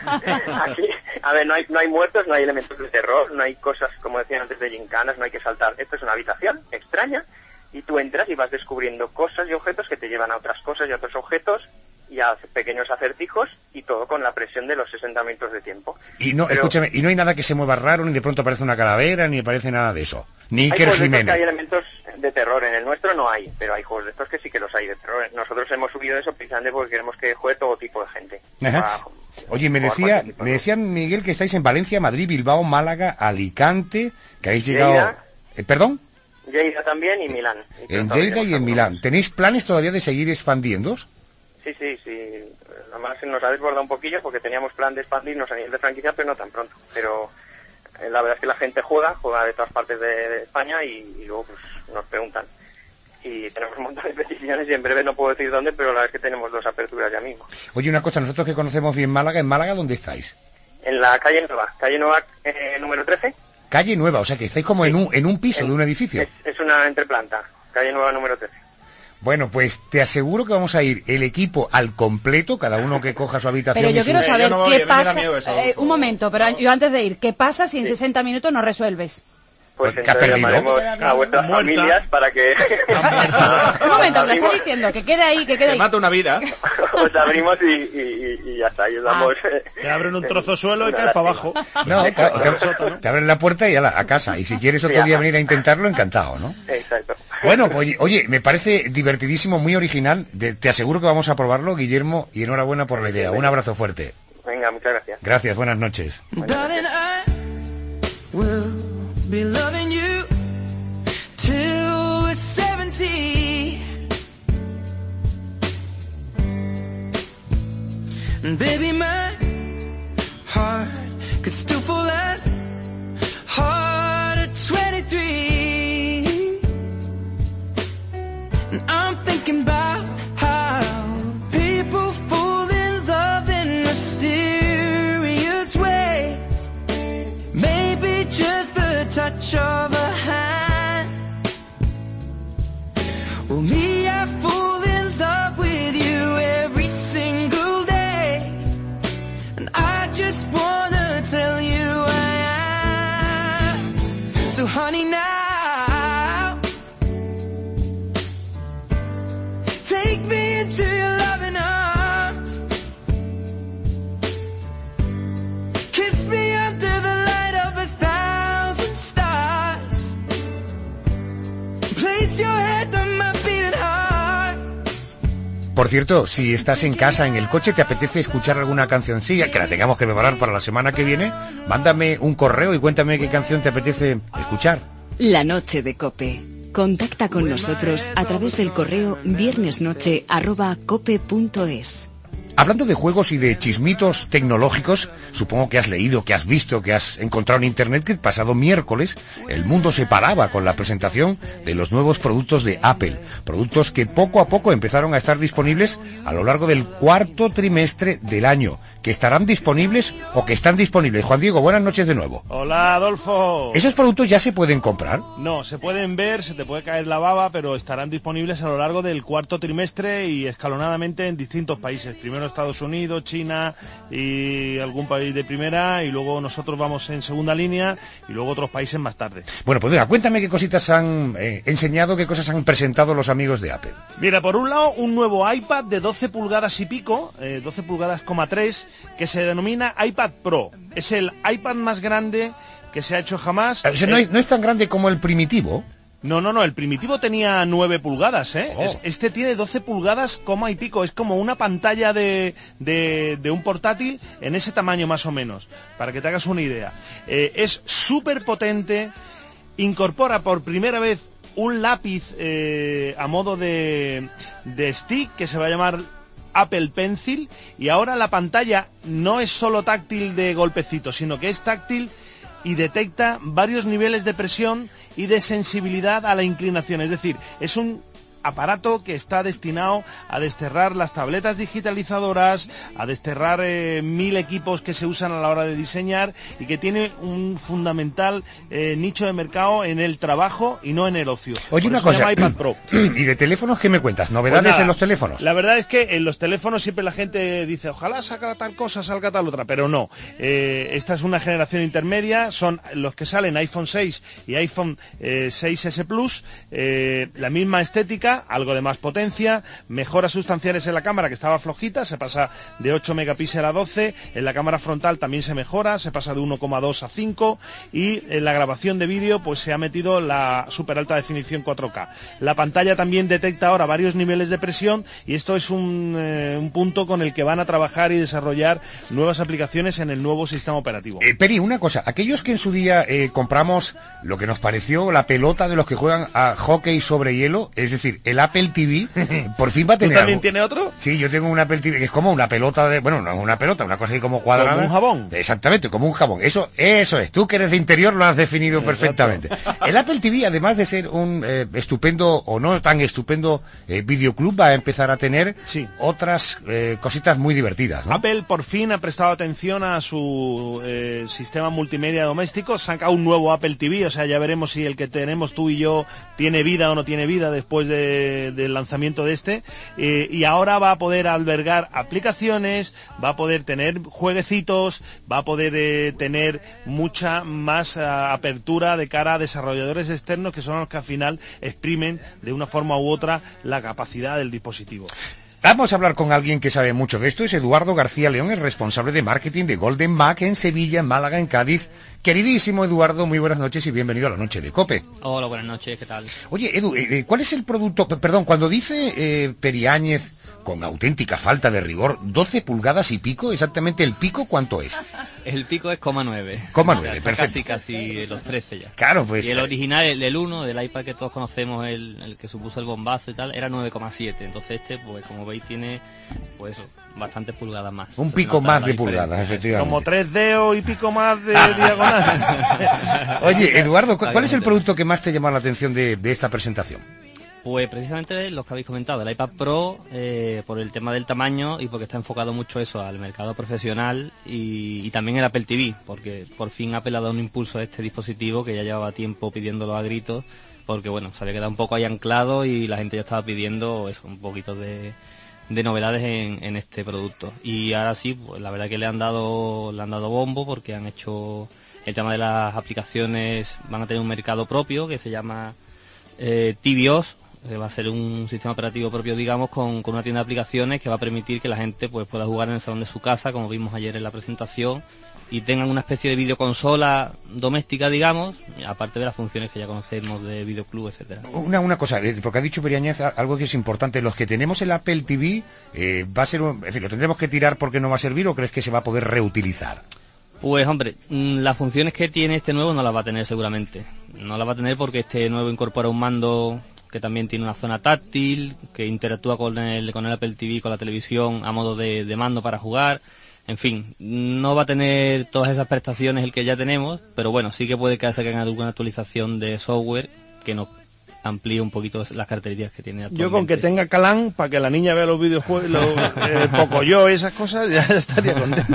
Aquí, a ver, no hay muertos, no hay elementos de terror, no hay cosas, como decían antes, de gincanas, no hay que saltar. Esto es una habitación extraña y tú entras y vas descubriendo cosas y objetos que te llevan a otras cosas y a otros objetos y a pequeños acertijos, y todo con la presión de los 60 minutos de tiempo. Y no, escúchame, y no hay nada que se mueva raro, ni de pronto aparece una calavera, ni aparece nada de eso. Ni Iker Jiménez. Hay elementos de terror, en el nuestro no hay, pero hay juegos de estos que sí que los hay de terror. Nosotros hemos subido eso precisamente porque queremos que juegue todo tipo de gente. Ajá. Oye, me decía Miguel que estáis en Valencia, Madrid, Bilbao, Málaga, Alicante, que habéis llegado... ¿Perdón? Lleida también y Milán. En Lleida y en Milán. ¿Tenéis planes todavía de seguir expandiéndoos? Sí. Además nos ha desbordado un poquillo porque teníamos plan de expandirnos a nivel de franquicia, pero no tan pronto. Pero la verdad es que la gente juega de todas partes de España y luego pues nos preguntan. Y tenemos un montón de peticiones y en breve no puedo decir dónde, pero la verdad es que tenemos 2 aperturas ya mismo. Oye, una cosa, nosotros que conocemos bien Málaga, ¿en Málaga dónde estáis? En la calle Nueva número 13. Calle Nueva, o sea que estáis como en un piso de un edificio. Es una entreplanta, calle Nueva número 13. Bueno, pues te aseguro que vamos a ir el equipo al completo, cada uno que coja su habitación. Pero yo quiero saber qué pasa... un momento, pero yo antes de ir, ¿qué pasa si en 60 minutos no resuelves? Pues entonces llamaremos a vuestras familias para que... Un momento, me está diciendo que quede ahí, Te mata una vida. Os abrimos y ya está, y os damos... Te abren un trozo de suelo y caes para abajo. No, te abren la puerta y a casa. Y si quieres otro día venir a intentarlo, encantado, ¿no? Exacto. Bueno, oye, me parece divertidísimo, muy original. Te aseguro que vamos a probarlo, Guillermo, y enhorabuena por la idea. Un abrazo fuerte. Venga, muchas gracias. Gracias, buenas noches. Be loving you till we're 70. And baby, my heart could still fall as hard at 23. And I'm thinking about how people fall in love in mysterious ways. Maybe just touch of a hand. Well, me, I fall in love with you every single day, and I just wanna tell you I am. So honey, now take me into your loving arms, kiss me under the light of 1,000 stars, place your head on my beating heart. Por cierto, si estás en casa, en el coche, te apetece escuchar alguna cancioncilla que la tengamos que preparar para la semana que viene, mándame un correo y cuéntame qué canción te apetece escuchar. La noche de COPE. Contacta con nosotros a través del correo viernesnoche@cope.es. Hablando de juegos y de chismitos tecnológicos, supongo que has leído, que has visto, que has encontrado en Internet que el pasado miércoles el mundo se paraba con la presentación de los nuevos productos de Apple. Productos que poco a poco empezaron a estar disponibles a lo largo del 4º trimestre del año. Que estarán disponibles o que están disponibles. Juan Diego, buenas noches de nuevo. Hola, Adolfo. ¿Esos productos ya se pueden comprar? No, se pueden ver, se te puede caer la baba, pero estarán disponibles a lo largo del 4º trimestre y escalonadamente en distintos países. Primero Estados Unidos, China y algún país de primera, y luego nosotros vamos en segunda línea y luego otros países más tarde. Bueno, pues venga, cuéntame qué cositas han enseñado, qué cosas han presentado los amigos de Apple. Mira, por un lado, un nuevo iPad de 12 pulgadas y pico, 12 pulgadas, 3, que se denomina iPad Pro. Es el iPad más grande que se ha hecho jamás. O sea, no es tan grande como el primitivo. No, el primitivo tenía 9 pulgadas, ¿eh? Oh. Este tiene 12 pulgadas, y pico, es como una pantalla de un portátil en ese tamaño más o menos, para que te hagas una idea. Es súper potente, incorpora por primera vez un lápiz a modo de stick que se va a llamar Apple Pencil, y ahora la pantalla no es solo táctil de golpecitos, sino que es táctil y detecta varios niveles de presión y de sensibilidad a la inclinación. Es decir, es un aparato que está destinado a desterrar las tabletas digitalizadoras, a desterrar 1000 equipos que se usan a la hora de diseñar y que tiene un fundamental nicho de mercado en el trabajo y no en el ocio. Oye, una cosa, iPad Pro. ¿Y de teléfonos qué me cuentas? ¿Novedades Pues nada, en los teléfonos? La verdad es que en los teléfonos siempre la gente dice, ojalá salga tal cosa, salga tal otra, pero no. Esta es una generación intermedia, son los que salen iPhone 6 y iPhone 6S Plus, la misma estética, algo de más potencia, mejoras sustanciales en la cámara que estaba flojita, se pasa de 8 megapíxeles a 12, en la cámara frontal también se mejora, se pasa de 1,2 a 5 y en la grabación de vídeo pues se ha metido la super alta definición 4K. La pantalla también detecta ahora varios niveles de presión y esto es un punto con el que van a trabajar y desarrollar nuevas aplicaciones en el nuevo sistema operativo. Peri, una cosa, aquellos que en su día compramos lo que nos pareció la pelota de los que juegan a hockey sobre hielo, es decir, el Apple TV, por fin va a tener ¿Tú también tienes otro? Sí, yo tengo un Apple TV que es como una pelota de... Bueno, no es una pelota, una cosa así como cuadrada. Como un jabón. Exactamente, como un jabón. Eso es. Tú que eres de interior lo has definido perfectamente. El Apple TV, además de ser un estupendo o no tan estupendo videoclub, va a empezar a tener otras cositas muy divertidas, ¿no? Apple por fin ha prestado atención a su sistema multimedia doméstico, saca un nuevo Apple TV, o sea, ya veremos si el que tenemos tú y yo tiene vida o no tiene vida después del lanzamiento de este, y ahora va a poder albergar aplicaciones, va a poder tener jueguecitos, va a poder tener mucha más apertura de cara a desarrolladores externos que son los que al final exprimen de una forma u otra la capacidad del dispositivo. Vamos a hablar con alguien que sabe mucho de esto, es Eduardo García León, el responsable de marketing de Golden Mac en Sevilla, en Málaga, en Cádiz. Queridísimo Eduardo, muy buenas noches y bienvenido a la noche de COPE. Hola, buenas noches, ¿qué tal? Oye, Edu, ¿cuál es el producto? Perdón, cuando dice Periáñez, con auténtica falta de rigor, 12 pulgadas y pico, exactamente el pico, ¿cuánto es? El pico es 0,9. 0,9, perfecto. Casi los 13 ya. Claro, pues... Y el original, el del 1, del iPad que todos conocemos, el que supuso el bombazo y tal, era 9,7. Entonces este, pues como veis, tiene, pues eso, bastantes pulgadas más. Un pico más de pulgadas, efectivamente. Como 3 dedos y pico más de diagonal. Oye, Eduardo, ¿cuál es el producto que más te llama la atención de esta presentación? Pues precisamente los que habéis comentado, el iPad Pro, por el tema del tamaño y porque está enfocado mucho eso al mercado profesional y también el Apple TV, porque por fin Apple ha dado un impulso a este dispositivo que ya llevaba tiempo pidiéndolo a gritos, porque bueno, se había quedado un poco ahí anclado y la gente ya estaba pidiendo eso, un poquito de novedades en este producto. Y ahora sí, pues la verdad que le han dado bombo porque han hecho el tema de las aplicaciones, van a tener un mercado propio que se llama tvOS. Va a ser un sistema operativo propio, digamos, con una tienda de aplicaciones que va a permitir que la gente pues pueda jugar en el salón de su casa, como vimos ayer en la presentación, y tengan una especie de videoconsola doméstica, digamos, aparte de las funciones que ya conocemos de videoclub, etcétera. Una cosa, porque ha dicho Periáñez algo que es importante, los que tenemos el Apple TV, va a ser, en fin, ¿lo tendremos que tirar porque no va a servir o crees que se va a poder reutilizar? Pues hombre, las funciones que tiene este nuevo no las va a tener seguramente. No las va a tener porque este nuevo incorpora un mando que también tiene una zona táctil, que interactúa con el Apple TV, con la televisión a modo de mando para jugar. En fin, no va a tener todas esas prestaciones el que ya tenemos, pero bueno, sí que puede que saquen alguna actualización de software que nos amplíe un poquito las características que tiene actualmente. Yo con que tenga Calan, para que la niña vea los videojuegos, Pocoyo, esas cosas, ya estaría contento.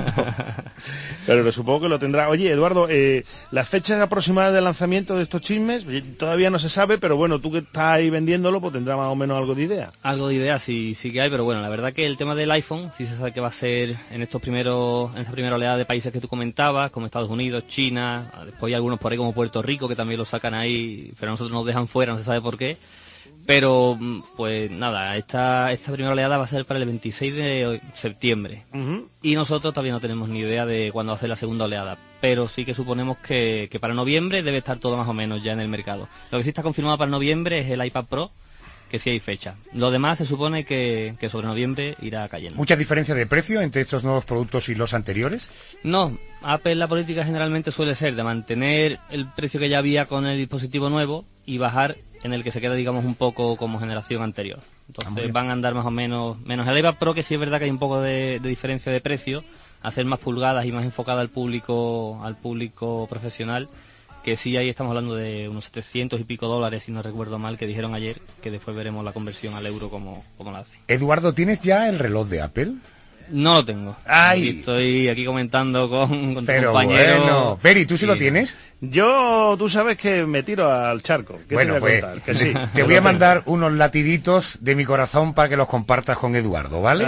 Pero supongo que lo tendrá. Oye, Eduardo, las fechas aproximadas de lanzamiento de estos chismes, todavía no se sabe, pero bueno, tú que estás ahí vendiéndolo, pues tendrá más o menos algo de idea. Algo de idea sí que hay, pero bueno, la verdad que el tema del iPhone, sí se sabe que va a ser en esta primera oleada de países que tú comentabas, como Estados Unidos, China, después hay algunos por ahí como Puerto Rico, que también lo sacan ahí, pero a nosotros nos dejan fuera, no se sabe por qué. Pero pues nada, esta primera oleada va a ser para el 26 de septiembre. Y nosotros todavía no tenemos ni idea de cuándo va a ser la segunda oleada, pero sí que suponemos que para noviembre debe estar todo más o menos ya en el mercado. Lo que sí está confirmado para noviembre es el iPad Pro, que sí hay fecha. Lo demás se supone que sobre noviembre irá cayendo. ¿Mucha diferencia de precio entre estos nuevos productos y los anteriores? No, Apple, la política generalmente suele ser de mantener el precio que ya había con el dispositivo nuevo y bajar en el que se queda, digamos, un poco como generación anterior. Entonces van a andar más o menos el iPad Pro, que sí es verdad que hay un poco de diferencia de precio, a ser más pulgadas y más enfocada al público profesional, que sí, ahí estamos hablando de unos 700 y pico dólares, si no recuerdo mal, que dijeron ayer, que después veremos la conversión al euro como la hace. Eduardo, ¿tienes ya el reloj de Apple? No lo tengo. ¡Ay! Estoy aquí comentando con tu Pero compañero. bueno, Peri, ¿tú sí lo tienes? Yo, tú sabes que me tiro al charco. ¿Qué Bueno, te voy a pues contar? Que sí, te voy a mandar unos latiditos de mi corazón para que los compartas con Eduardo, ¿vale?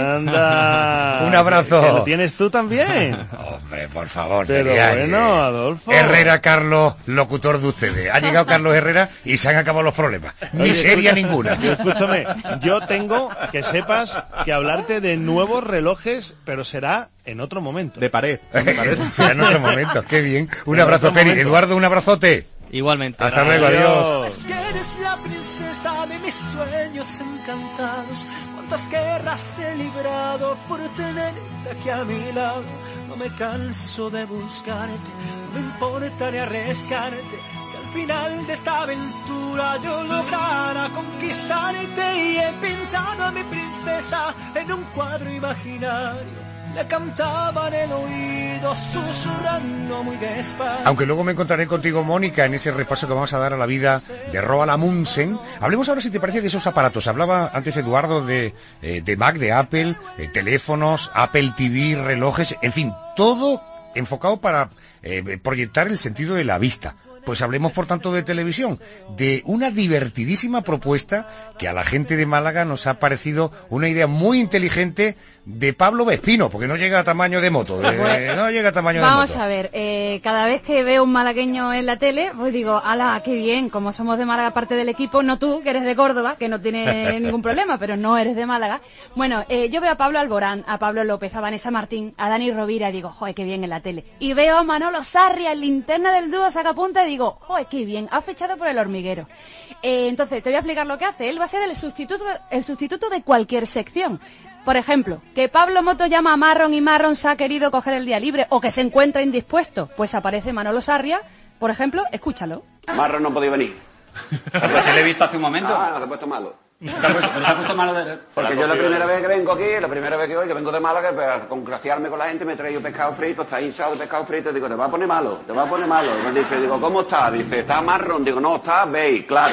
Anda. Un abrazo. ¿Que lo tienes tú también? Hombre, por favor. Pero Teriague. bueno, Adolfo. Herrera Carlos, locutor de ustedes. Ha llegado Carlos Herrera y se han acabado los problemas. Miseria ninguna. Escúchame, yo tengo que sepas que hablarte de nuevos relojes, pero será en otro momento. De pared. Será en otro momento. Qué bien. Un abrazo, Peri. Eduardo, un abrazote. Igualmente. Hasta luego, adiós. Es que eres la princesa de mis sueños encantados. Cuántas guerras he librado por tenerte aquí a mi lado. No me canso de buscarte, no me importa ni arriesgarte. Si al final de esta aventura yo lograra conquistarte, y he pintado a mi princesa en un cuadro imaginario. Le cantaba en el oído, susurrando muy despacio. Aunque luego me encontraré contigo, Mónica, en ese repaso que vamos a dar a la vida de Roald Amundsen. Hablemos ahora, si te parece, de esos aparatos. Hablaba antes Eduardo de Mac, de Apple, teléfonos, Apple TV, relojes, en fin, todo enfocado para proyectar el sentido de la vista. Pues hablemos, por tanto, de televisión, de una divertidísima propuesta que a la gente de Málaga nos ha parecido una idea muy inteligente de Pablo Vespino, porque no llega a tamaño de moto, no llega a tamaño de moto. Vamos a ver, cada vez que veo un malagueño en la tele, pues digo, ala, qué bien, como somos de Málaga parte del equipo, no tú, que eres de Córdoba, que no tiene ningún problema, pero no eres de Málaga. Bueno, yo veo a Pablo Alborán, a Pablo López, a Vanessa Martín, a Dani Rovira, y digo, joder, qué bien en la tele. Y veo a Manolo Sarria, en Linterna del Dúo Sacapunta, y digo, joder, qué bien, ha fichado por El Hormiguero. Entonces, te voy a explicar lo que hace. Él va a ser el sustituto de cualquier sección. Por ejemplo, que Pablo Moto llama a Marron y Marron se ha querido coger el día libre, o que se encuentra indispuesto, pues aparece Manolo Sarria, por ejemplo, escúchalo. Marron no podía venir. Pues se le he visto hace un momento. Ah, se ha puesto malo. Pero se ha puesto malo Porque yo la primera vez que vengo aquí, la primera vez que hoy, que vengo de Málaga, para congraciarme con la gente, me he traído pescado frito, está hinchado de pescado frito, digo, te va a poner malo, te va a poner malo. Y me dice, digo, ¿cómo está? Dice, está Marrón, digo, no, está beige, claro.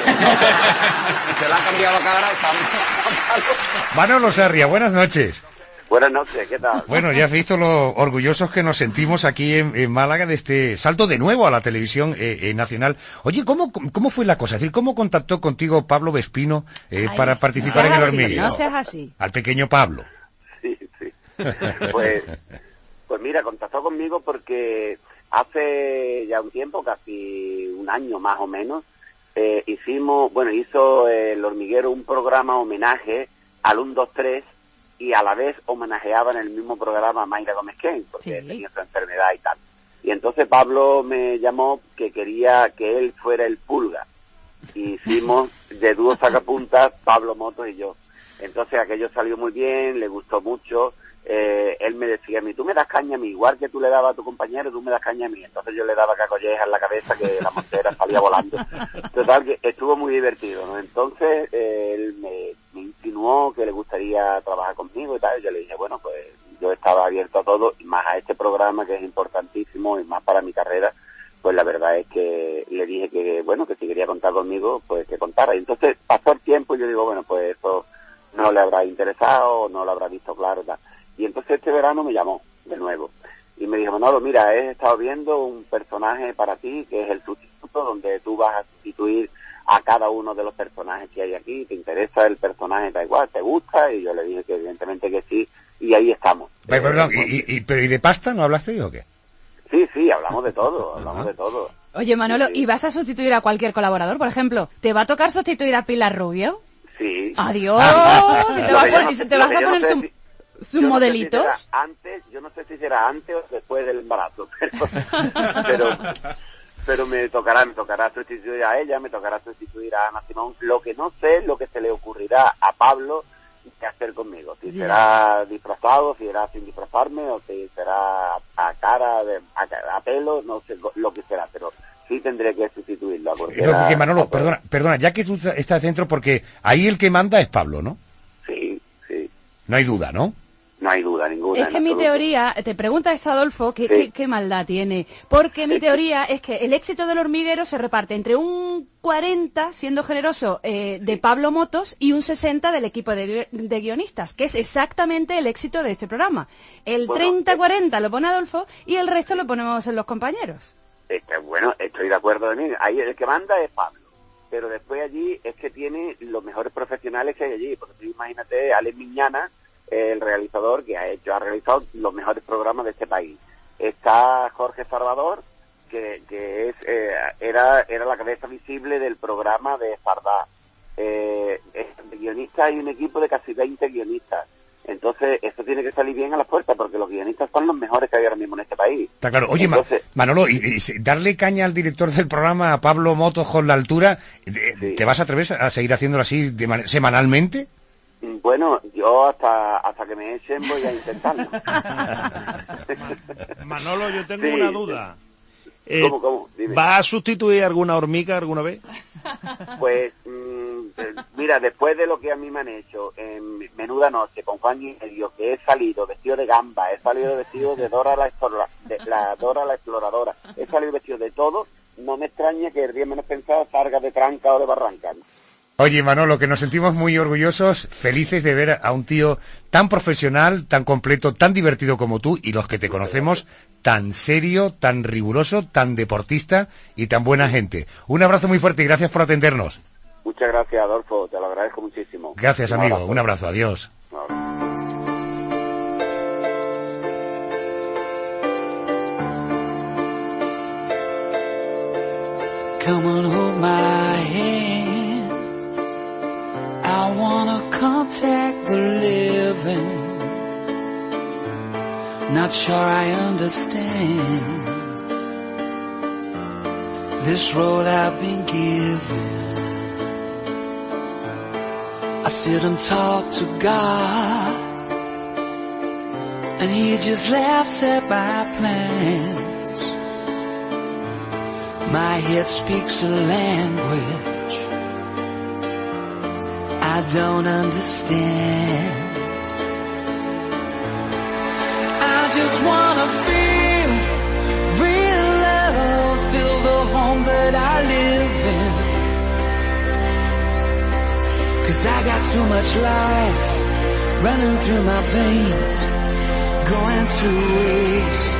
Se le ha cambiado la cara, está malo. Manolo Sarria, buenas noches. Buenas noches, ¿qué tal? Bueno, ya has visto lo orgullosos que nos sentimos aquí en Málaga de este salto de nuevo a la televisión nacional. Oye, ¿cómo fue la cosa? Es decir, ¿cómo contactó contigo Pablo Vespino para participar en El Hormiguero? No seas así. Al pequeño Pablo. Sí. Pues mira, contactó conmigo porque hace ya un tiempo, casi un año más o menos, hizo El Hormiguero un programa homenaje al 1, 2, 3, y a la vez homenajeaba en el mismo programa a Mayra Gómez Ken, porque tenía su enfermedad y tal. Y entonces Pablo me llamó que quería que él fuera el Pulga. Y hicimos de dúo sacapuntas Pablo Motos y yo. Entonces aquello salió muy bien, le gustó mucho. Él me decía a mí, tú me das caña a mí, igual que tú le dabas a tu compañero, tú me das caña a mí. Entonces yo le daba cacollejas en la cabeza, que la montera salía volando. Total, que estuvo muy divertido, ¿no? Entonces él me insinuó que le gustaría trabajar conmigo y tal. Y yo le dije, bueno, pues yo estaba abierto a todo, y más a este programa que es importantísimo y más para mi carrera. Pues la verdad es que le dije que, bueno, que si quería contar conmigo, pues que contara. Y entonces pasó el tiempo y yo digo, bueno, pues eso no le habrá interesado, no lo habrá visto claro, tal. Y entonces este verano me llamó de nuevo y me dijo, Manolo, mira, he estado viendo un personaje para ti que es el sustituto, donde tú vas a sustituir a cada uno de los personajes que hay aquí. ¿Te interesa el personaje? Da igual, ¿te gusta? Y yo le dije que evidentemente que sí, y ahí estamos. Perdón, ¿y de pasta no hablaste o qué? Sí, hablamos de todo, de todo. Oye, Manolo, ¿y vas a sustituir a cualquier colaborador? Por ejemplo, ¿te va a tocar sustituir a Pilar Rubio? Sí. ¡Adiós! ¿Te vas a poner sus modelitos? Yo no sé si será antes o después del embarazo, pero me tocará sustituir a ella, me tocará sustituir a Ana Simón. Lo que no sé es lo que se le ocurrirá a Pablo que hacer conmigo. Si será disfrazado, si será sin disfrazarme, o si será a cara, a pelo, no sé lo que será, pero sí tendré que sustituirlo. Porque Manolo, perdona, ya que tú estás dentro, porque ahí el que manda es Pablo, ¿no? Sí. No hay duda, ¿no? No hay duda ninguna. Es que mi teoría, te pregunta eso Adolfo, ¿qué maldad tiene? Porque mi teoría es que el éxito del Hormiguero se reparte entre un 40, siendo generoso, de Pablo Motos y un 60 del equipo de guionistas, que es exactamente el éxito de este programa. El 30-40 lo pone Adolfo y el resto lo ponemos en los compañeros. Bueno, estoy de acuerdo de mí. Ahí el que manda es Pablo. Pero después allí es que tiene los mejores profesionales que hay allí. Porque tú imagínate, Alex Miñana, el realizador que ha realizado los mejores programas de este país. Está Jorge Salvador, que era la cabeza visible del programa de Fardá. De guionistas hay un equipo de casi 20 guionistas. Entonces, eso tiene que salir bien a las puertas, porque los guionistas son los mejores que hay ahora mismo en este país. Está claro. Oye, entonces, Manolo, y darle caña al director del programa, a Pablo Motos, con la altura, ¿te vas a atrever a seguir haciéndolo así semanalmente? Bueno, yo hasta que me echen voy a intentarlo. Manolo, yo tengo una duda. ¿Cómo? Dime. ¿Va a sustituir alguna hormiga alguna vez? Pues, mira, después de lo que a mí me han hecho en Menuda Noche con Juan y medio, que he salido vestido de gamba, he salido vestido de Dora la Exploradora, he salido vestido de todo, no me extraña que el día menos pensado salga de Tranca o de Barranca, ¿no? Oye, Manolo, que nos sentimos muy orgullosos, felices de ver a un tío tan profesional, tan completo, tan divertido como tú, y los que te conocemos, tan serio, tan riguroso, tan deportista y tan buena gente. Un abrazo muy fuerte y gracias por atendernos. Muchas gracias, Adolfo, te lo agradezco muchísimo. Gracias, amigo. Un abrazo, adiós. Come on, hold my hand. I wanna contact the living. Not sure I understand this road I've been given. I sit and talk to God, and He just laughs at my plans. My head speaks a language I don't understand. I just wanna feel real love, feel the home that I live in. 'Cause I got too much life running through my veins, going to waste.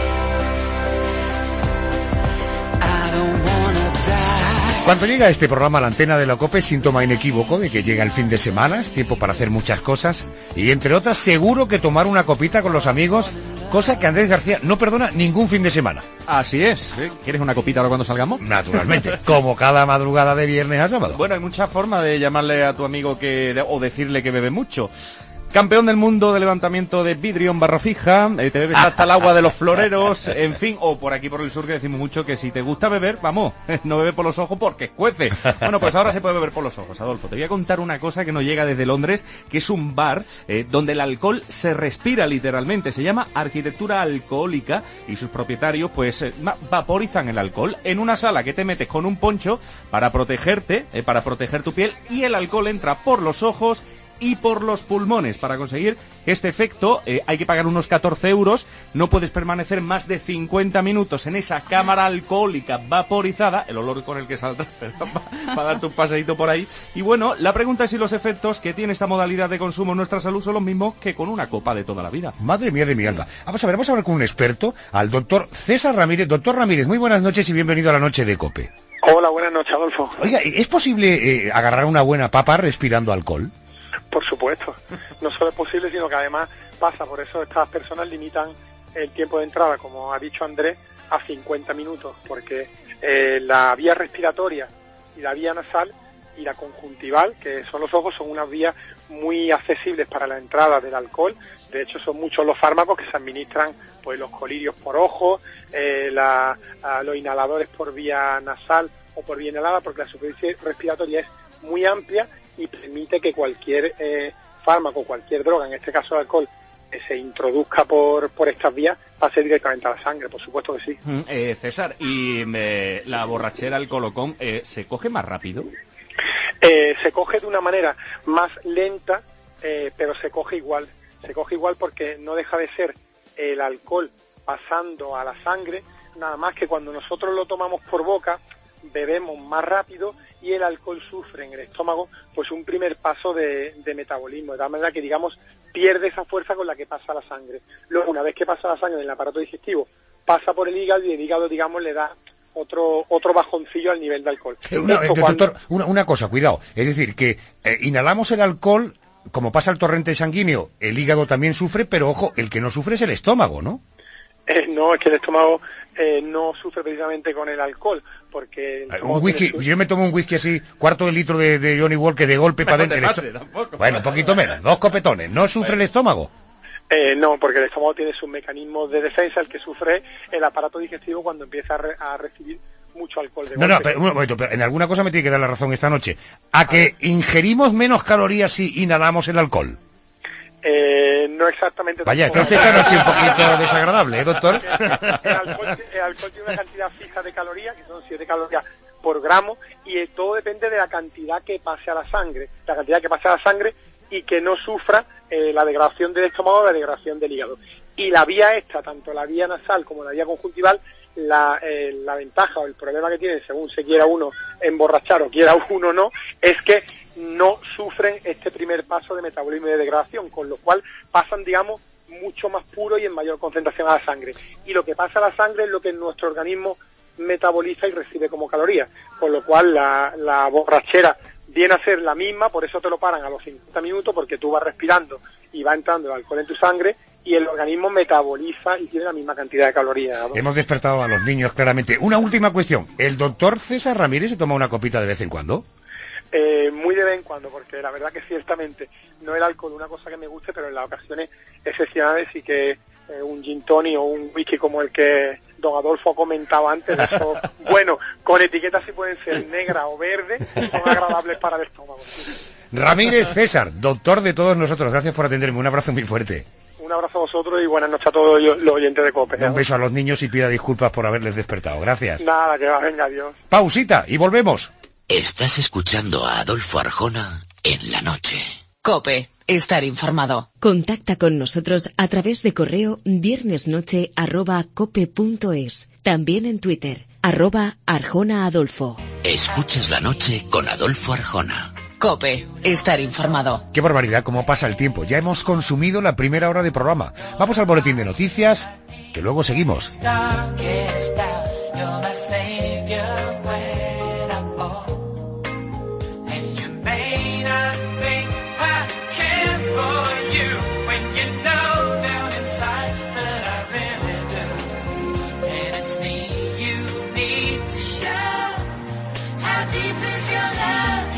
I don't wanna die. Cuando llega este programa a la antena de la COPE, síntoma inequívoco de que llega el fin de semana, es tiempo para hacer muchas cosas, y entre otras seguro que tomar una copita con los amigos, cosa que Andrés García no perdona ningún fin de semana. Así es. ¿Quieres una copita ahora cuando salgamos? Naturalmente, como cada madrugada de viernes a sábado. Bueno, hay muchas formas de llamarle a tu amigo o decirle que bebe mucho. Campeón del mundo de levantamiento de vidrio en barra fija, te bebes hasta el agua de los floreros, en fin, o por aquí por el sur que decimos mucho que si te gusta beber, vamos, no bebe por los ojos porque escuece. Bueno, pues ahora se puede beber por los ojos, Adolfo. Te voy a contar una cosa que nos llega desde Londres, que es un bar donde el alcohol se respira literalmente. Se llama Arquitectura Alcohólica y sus propietarios pues vaporizan el alcohol en una sala que te metes con un poncho para protegerte, para proteger tu piel, y el alcohol entra por los ojos y por los pulmones. Para conseguir este efecto hay que pagar unos 14 euros, no puedes permanecer más de 50 minutos en esa cámara alcohólica vaporizada, el olor con el que saldrás para darte un paseíto por ahí. Y bueno, la pregunta es si los efectos que tiene esta modalidad de consumo en nuestra salud son los mismos que con una copa de toda la vida. Madre mía de mi alma. Vamos a hablar con un experto, al doctor César Ramírez. Doctor Ramírez, muy buenas noches y bienvenido a la noche de COPE. Hola, buenas noches, Adolfo. Oiga, ¿es posible agarrar una buena papa respirando alcohol? Por supuesto, no solo es posible, sino que además pasa, por eso estas personas limitan el tiempo de entrada, como ha dicho Andrés, a 50 minutos, porque la vía respiratoria y la vía nasal y la conjuntival, que son los ojos, son unas vías muy accesibles para la entrada del alcohol. De hecho, son muchos los fármacos que se administran, pues los colirios por ojo, los inhaladores por vía nasal o por vía inhalada, porque la superficie respiratoria es muy amplia y permite que cualquier fármaco, cualquier droga, en este caso el alcohol, que se introduzca por estas vías, pase directamente a la sangre, por supuesto que sí. César, ¿y la borrachera, el colocón, se coge más rápido? Se coge de una manera más lenta, pero se coge igual. Se coge igual porque no deja de ser el alcohol pasando a la sangre, nada más que cuando nosotros lo tomamos por boca, bebemos más rápido y el alcohol sufre en el estómago pues un primer paso de metabolismo, de tal manera que, digamos, pierde esa fuerza con la que pasa la sangre. Luego, una vez que pasa la sangre en el aparato digestivo, pasa por el hígado y el hígado, digamos, le da otro bajoncillo al nivel de alcohol. Doctor, una cosa, cuidado, es decir, que inhalamos el alcohol, como pasa el torrente sanguíneo, el hígado también sufre, pero ojo, el que no sufre es el estómago, ¿no? No, es que el estómago no sufre precisamente con el alcohol, porque... Un whisky, yo me tomo un whisky así, cuarto de litro de Johnny Walker de golpe para dentro. Bueno, un poquito menos, 2 copetones, ¿no sufre el estómago? No, porque el estómago tiene sus mecanismos de defensa, el que sufre el aparato digestivo cuando empieza a recibir mucho alcohol de golpe. No, pero un momento, pero en alguna cosa me tiene que dar la razón esta noche. ¿A que ingerimos menos calorías si inhalamos el alcohol? No exactamente. Vaya, entonces esta noche un poquito desagradable, doctor? El alcohol tiene una cantidad fija de calorías, que son 7 calorías por gramo, y todo depende de la cantidad que pase a la sangre. La cantidad que pase a la sangre y que no sufra la degradación del estómago o la degradación del hígado. Y la vía esta, tanto la vía nasal como la vía conjuntival, la ventaja o el problema que tiene, según se quiera uno emborrachar o quiera uno no, es que no sufren este primer paso de metabolismo y de degradación, con lo cual pasan, digamos, mucho más puro y en mayor concentración a la sangre. Y lo que pasa a la sangre es lo que nuestro organismo metaboliza y recibe como calorías, con lo cual la borrachera viene a ser la misma, por eso te lo paran a los 50 minutos, porque tú vas respirando y va entrando el alcohol en tu sangre y el organismo metaboliza y tiene la misma cantidad de calorías, ¿no? Hemos despertado a los niños claramente. Una última cuestión, ¿el doctor César Ramírez se toma una copita de vez en cuando? Muy de vez en cuando, porque la verdad que ciertamente no el alcohol una cosa que me guste, pero en las ocasiones excepcionales sí que un gin tonic o un whisky como el que don Adolfo ha comentado antes, eso, bueno, con etiquetas si pueden ser negra o verde, son agradables para el estómago. Ramírez César, doctor de todos nosotros, gracias por atenderme, un abrazo muy fuerte. Un abrazo a vosotros y buenas noches a todos los oyentes de COPE. Un beso a los niños y pida disculpas por haberles despertado, gracias. Nada, que va, venga, adiós. Pausita y volvemos. Estás escuchando a Adolfo Arjona en la noche. COPE, estar informado. Contacta con nosotros a través de correo viernesnoche@cope.es. También en Twitter, @ArjonaAdolfo. Escuchas la noche con Adolfo Arjona. COPE, estar informado. Qué barbaridad, cómo pasa el tiempo. Ya hemos consumido la primera hora de programa. Vamos al boletín de noticias, que luego seguimos. Deep is your love?